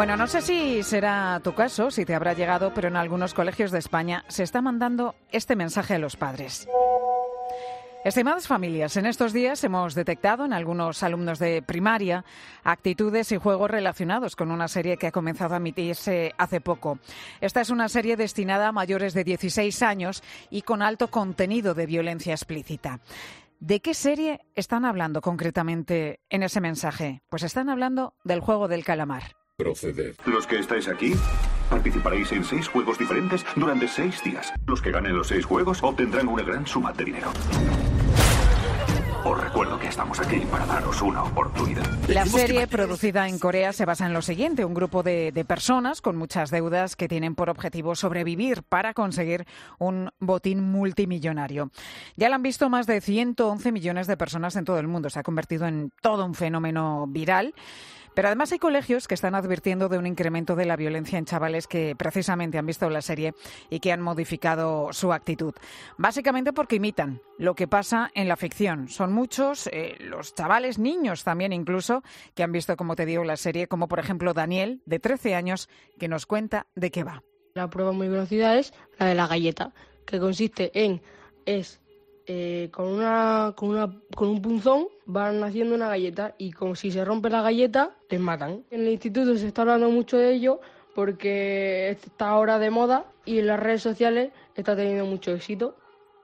Bueno, no sé si será tu caso, si te habrá llegado, pero en algunos colegios de España se está mandando este mensaje a los padres. Estimadas familias, en estos días hemos detectado en algunos alumnos de primaria actitudes y juegos relacionados con una serie que ha comenzado a emitirse hace poco. Esta es una serie destinada a mayores de 16 años y con alto contenido de violencia explícita. ¿De qué serie están hablando concretamente en ese mensaje? Pues están hablando del juego del calamar. Proceder. Los que estáis aquí participaréis en 6 juegos diferentes durante 6 días. Los que ganen los 6 juegos obtendrán una gran suma de dinero. Os recuerdo que estamos aquí para daros una oportunidad. La serie, producida en Corea, se basa en lo siguiente. Un grupo de personas con muchas deudas que tienen por objetivo sobrevivir para conseguir un botín multimillonario. Ya la han visto más de 111 millones de personas en todo el mundo. Se ha convertido en todo un fenómeno viral. Pero además hay colegios que están advirtiendo de un incremento de la violencia en chavales que precisamente han visto la serie y que han modificado su actitud. Básicamente porque imitan lo que pasa en la ficción. Son muchos los chavales, niños también incluso, que han visto, como te digo, la serie, como por ejemplo Daniel, de 13 años, que nos cuenta de qué va. La prueba muy conocida es la de la galleta, que consiste en con un punzón van haciendo una galleta y como si se rompe la galleta, les matan. En el instituto se está hablando mucho de ello porque está ahora de moda y en las redes sociales está teniendo mucho éxito.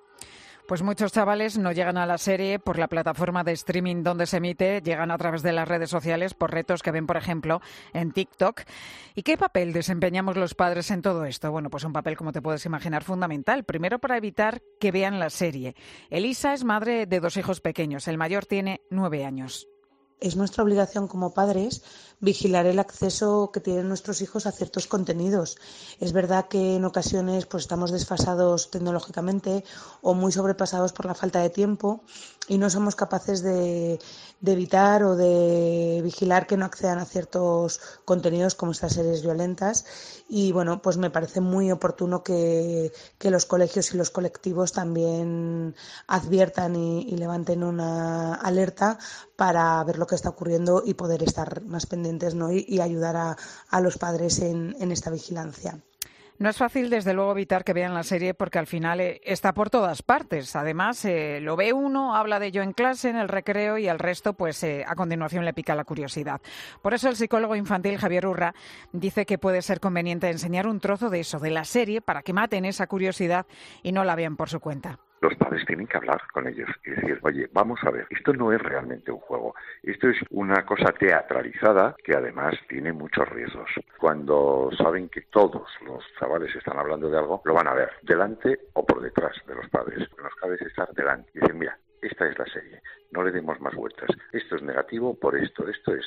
Pues muchos chavales no llegan a la serie por la plataforma de streaming donde se emite, llegan a través de las redes sociales por retos que ven, por ejemplo, en TikTok. ¿Y qué papel desempeñamos los padres en todo esto? Bueno, pues un papel, como te puedes imaginar, fundamental. Primero, para evitar que vean la serie. Elisa es madre de 2 hijos pequeños. El mayor tiene 9 años. Es nuestra obligación como padres vigilar el acceso que tienen nuestros hijos a ciertos contenidos. Es verdad que en ocasiones pues estamos desfasados tecnológicamente o muy sobrepasados por la falta de tiempo y no somos capaces de evitar o de vigilar que no accedan a ciertos contenidos como estas series violentas. Y bueno, pues me parece muy oportuno que los colegios y los colectivos también adviertan y levanten una alerta para ver lo que está ocurriendo y poder estar más pendientes, ¿no? y ayudar a los padres en esta vigilancia. No es fácil, desde luego, evitar que vean la serie porque al final está por todas partes. Además, lo ve uno, habla de ello en clase, en el recreo y al resto, pues a continuación le pica la curiosidad. Por eso el psicólogo infantil Javier Urra dice que puede ser conveniente enseñar un trozo de eso, de la serie, para que maten esa curiosidad y no la vean por su cuenta. Los padres tienen que hablar con ellos y decir, oye, vamos a ver, esto no es realmente un juego, esto es una cosa teatralizada que además tiene muchos riesgos. Cuando saben que todos los chavales están hablando de algo, lo van a ver, delante o por detrás de los padres. Los padres están delante y dicen, mira, esta es la serie, no le demos más vueltas, esto es negativo por esto.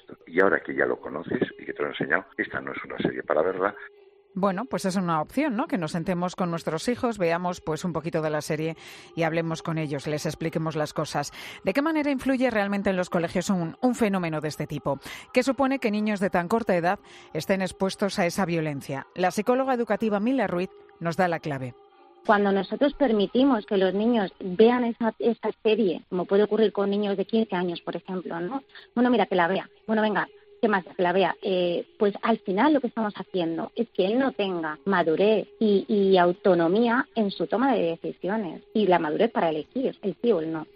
Y ahora que ya lo conoces y que te lo he enseñado, esta no es una serie para verla. Bueno, pues es una opción, ¿no? Que nos sentemos con nuestros hijos, veamos pues un poquito de la serie y hablemos con ellos, les expliquemos las cosas. ¿De qué manera influye realmente en los colegios un fenómeno de este tipo? ¿Qué supone que niños de tan corta edad estén expuestos a esa violencia? La psicóloga educativa Mila Ruiz nos da la clave. Cuando nosotros permitimos que los niños vean esa serie, como puede ocurrir con niños de 15 años, por ejemplo, ¿no? Bueno, mira, que la vea. Bueno, venga, ¿qué más? Que la vea. Pues al final lo que estamos haciendo es que él no tenga madurez y autonomía en su toma de decisiones y la madurez para elegir el sí o el no.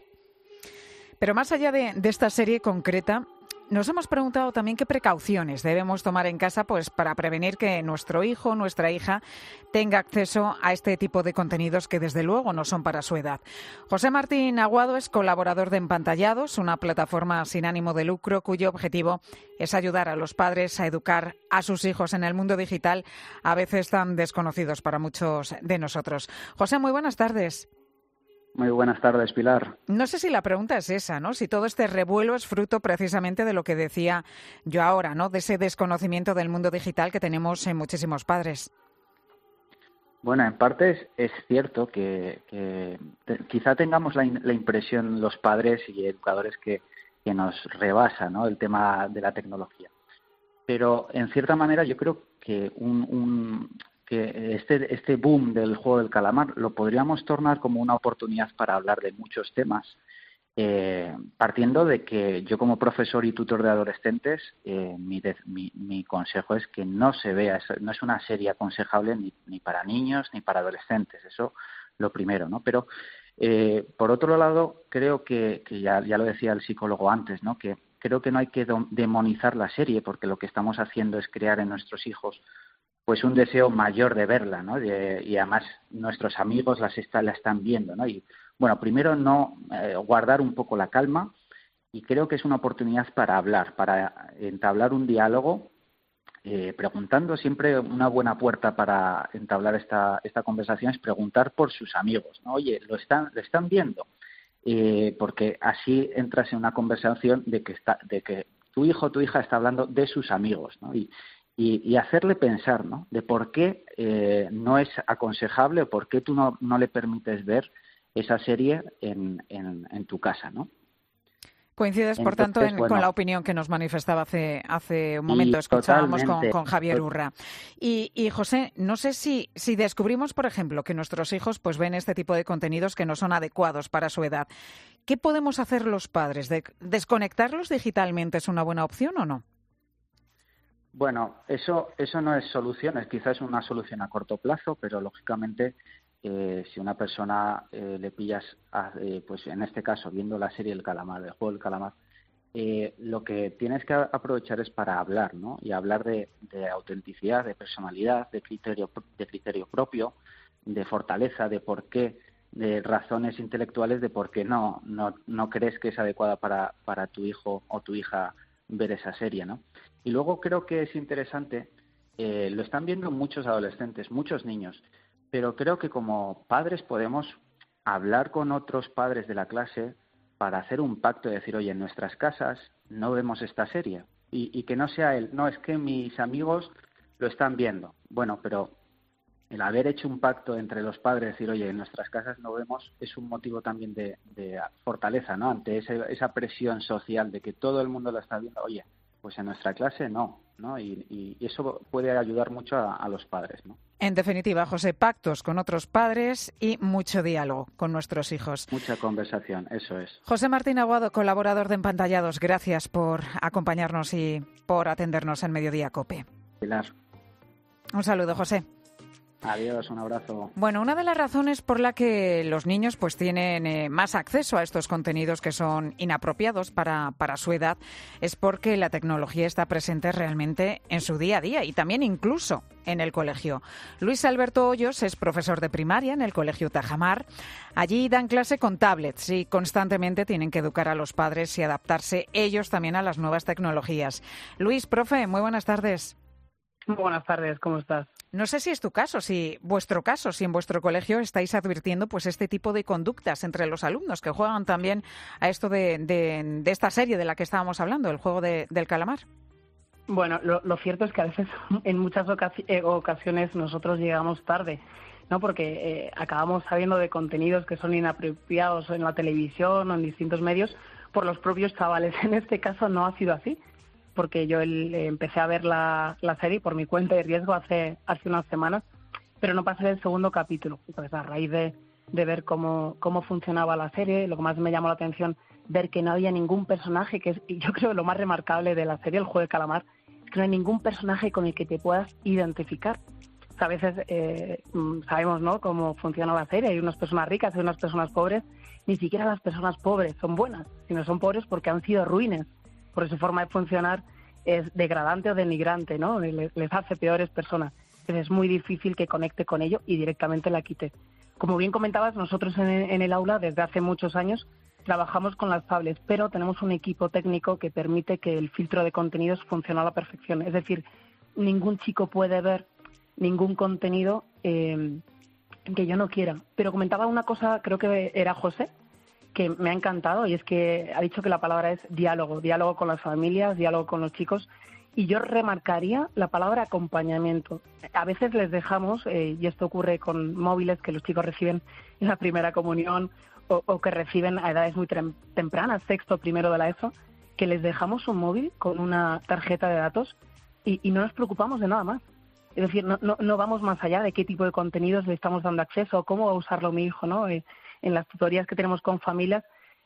Pero más allá de esta serie concreta, nos hemos preguntado también qué precauciones debemos tomar en casa pues para prevenir que nuestro hijo, nuestra hija, tenga acceso a este tipo de contenidos que desde luego no son para su edad. José Martín Aguado es colaborador de Empantallados, una plataforma sin ánimo de lucro cuyo objetivo es ayudar a los padres a educar a sus hijos en el mundo digital, a veces tan desconocidos para muchos de nosotros. José, muy buenas tardes. Muy buenas tardes, Pilar. No sé si la pregunta es esa, ¿no? Si todo este revuelo es fruto precisamente de lo que decía yo ahora, ¿no? De ese desconocimiento del mundo digital que tenemos en muchísimos padres. Bueno, en parte es cierto que quizá tengamos la impresión los padres y educadores que nos rebasa, ¿no? El tema de la tecnología. Pero en cierta manera yo creo que que este boom del juego del calamar lo podríamos tornar como una oportunidad para hablar de muchos temas partiendo de que yo como profesor y tutor de adolescentes, mi consejo es que no se vea, no es una serie aconsejable ni para niños ni para adolescentes, eso lo primero, ¿no? Pero por otro lado, creo que ya lo decía el psicólogo antes, ¿no? Que creo que no hay que demonizar la serie, porque lo que estamos haciendo es crear en nuestros hijos pues un deseo mayor de verla, ¿no? Y además nuestros amigos la están viendo, ¿no? Y bueno, primero guardar un poco la calma, y creo que es una oportunidad para hablar, para entablar un diálogo, preguntando. Siempre una buena puerta para entablar esta conversación es preguntar por sus amigos, ¿no? Oye, ¿lo están viendo? Porque así entras en una conversación de que tu hijo o tu hija está hablando de sus amigos, ¿no? Y hacerle pensar, ¿no? De por qué no es aconsejable, o por qué tú no le permites ver esa serie en tu casa, ¿no? Coincides, por tanto, con la opinión que nos manifestaba hace un momento. Escuchábamos con Javier Urra. Y José, no sé si descubrimos, por ejemplo, que nuestros hijos pues ven este tipo de contenidos que no son adecuados para su edad. ¿Qué podemos hacer los padres? ¿Desconectarlos digitalmente es una buena opción o no? Bueno, eso no es solución, quizás es una solución a corto plazo, pero lógicamente si una persona le pillas, pues en este caso, viendo la serie El Calamar, el juego del calamar, lo que tienes que aprovechar es para hablar, ¿no? Y hablar de autenticidad, de personalidad, de criterio propio, de fortaleza, de por qué, de razones intelectuales de por qué no crees que es adecuada para tu hijo o tu hija ver esa serie, ¿no? Y luego creo que es interesante, lo están viendo muchos adolescentes, muchos niños, pero creo que como padres podemos hablar con otros padres de la clase para hacer un pacto de decir, oye, en nuestras casas no vemos esta serie, y que no sea no, es que mis amigos lo están viendo. Bueno, pero el haber hecho un pacto entre los padres, decir, oye, en nuestras casas no vemos, es un motivo también de fortaleza, ¿no? Ante esa presión social de que todo el mundo lo está viendo, oye, pues en nuestra clase no, ¿no? Y eso puede ayudar mucho a los padres, ¿no? En definitiva, José, pactos con otros padres y mucho diálogo con nuestros hijos. Mucha conversación, eso es. José Martín Aguado, colaborador de Empantallados, gracias por acompañarnos y por atendernos en Mediodía COPE. Pilar. Un saludo, José. Adiós, un abrazo. Bueno, una de las razones por la que los niños pues tienen más acceso a estos contenidos que son inapropiados para su edad es porque la tecnología está presente realmente en su día a día y también incluso en el colegio. Luis Alberto Hoyos es profesor de primaria en el Colegio Tajamar. Allí dan clase con tablets y constantemente tienen que educar a los padres y adaptarse ellos también a las nuevas tecnologías. Luis, profe, muy buenas tardes. Muy buenas tardes, ¿cómo estás? No sé si es tu caso, si en vuestro colegio estáis advirtiendo pues este tipo de conductas entre los alumnos que juegan también a esto de esta serie de la que estábamos hablando, el juego del calamar. Bueno, lo cierto es que a veces, en muchas ocasiones, nosotros llegamos tarde, ¿no? Porque acabamos sabiendo de contenidos que son inapropiados en la televisión o en distintos medios por los propios chavales. En este caso no ha sido así, porque yo empecé a ver la serie por mi cuenta de riesgo hace unas semanas, pero no pasé del segundo capítulo. Entonces, a raíz de ver cómo funcionaba la serie, lo que más me llamó la atención, ver que no había ningún personaje, que es, yo creo, lo más remarcable de la serie, el juego del calamar, es que no hay ningún personaje con el que te puedas identificar. O sea, a veces sabemos, ¿no?, cómo funciona la serie. Hay unas personas ricas, hay unas personas pobres. Ni siquiera las personas pobres son buenas, sino son pobres porque han sido ruines. Por su forma de funcionar es degradante o denigrante, ¿no? Les hace peores personas. Entonces es muy difícil que conecte con ello y directamente la quite. Como bien comentabas, nosotros en el aula desde hace muchos años trabajamos con las tablets, pero tenemos un equipo técnico que permite que el filtro de contenidos funcione a la perfección. Es decir, ningún chico puede ver ningún contenido que yo no quiera. Pero comentaba una cosa, creo que era José, que me ha encantado, y es que ha dicho que la palabra es diálogo con las familias, diálogo con los chicos, y yo remarcaría la palabra acompañamiento. A veces les dejamos, y esto ocurre con móviles que los chicos reciben en la primera comunión o que reciben a edades muy tempranas, sexto, primero de la ESO, que les dejamos un móvil con una tarjeta de datos y no nos preocupamos de nada más. Es decir, no vamos más allá de qué tipo de contenidos le estamos dando acceso o cómo va a usarlo mi hijo, ¿no? En las tutorías que tenemos con familias,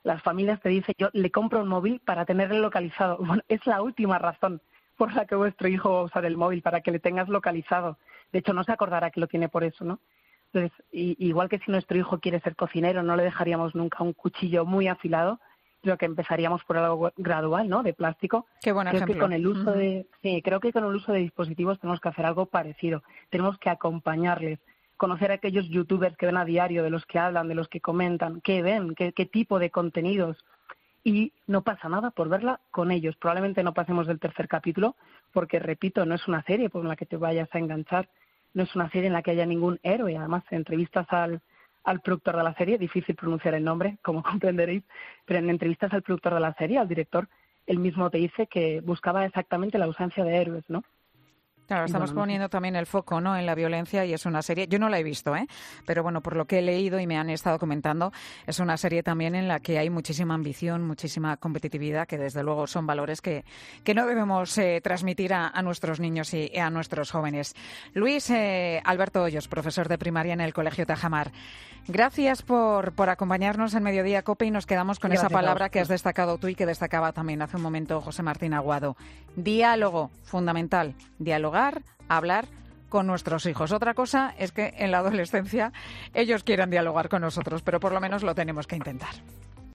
las familias te dicen, yo le compro un móvil para tenerle localizado. Bueno, es la última razón por la que vuestro hijo va a usar el móvil, para que le tengas localizado. De hecho, no se acordará que lo tiene por eso, ¿no? Entonces, igual que si nuestro hijo quiere ser cocinero, no le dejaríamos nunca un cuchillo muy afilado, creo que empezaríamos por algo gradual, ¿no? De plástico. Qué buen ejemplo. Que con el uso creo que con el uso de dispositivos tenemos que hacer algo parecido. Tenemos que acompañarles, conocer a aquellos youtubers que ven a diario, de los que hablan, de los que comentan, qué ven, qué tipo de contenidos. Y no pasa nada por verla con ellos. Probablemente no pasemos del 3er capítulo, porque, repito, no es una serie por la que te vayas a enganchar, no es una serie en la que haya ningún héroe. Además, en entrevistas al productor de la serie, difícil pronunciar el nombre, como comprenderéis, pero en entrevistas al productor de la serie, al director, él mismo te dice que buscaba exactamente la ausencia de héroes, ¿no? Claro, estamos poniendo también el foco, ¿no?, en la violencia, y es una serie, yo no la he visto, pero bueno, por lo que he leído y me han estado comentando, es una serie también en la que hay muchísima ambición, muchísima competitividad, que desde luego son valores que no debemos transmitir a nuestros niños y a nuestros jóvenes. Luis Alberto Hoyos, profesor de primaria en el Colegio Tajamar. Gracias por acompañarnos en Mediodía COPE, y nos quedamos con esa palabra que has destacado tú y que destacaba también hace un momento José Martín Aguado. Diálogo, fundamental. Dialogar, hablar con nuestros hijos. Otra cosa es que en la adolescencia ellos quieran dialogar con nosotros, pero por lo menos lo tenemos que intentar.